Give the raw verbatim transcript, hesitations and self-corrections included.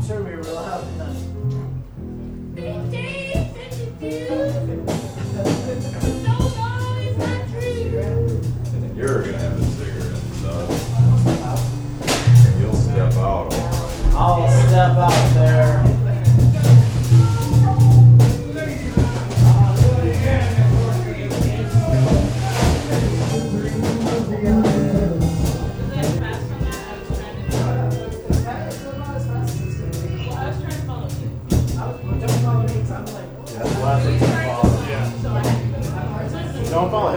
sure we were loud enough. You're gonna have a cigarette, so you'll step out. All right. I'll step out there. Don't follow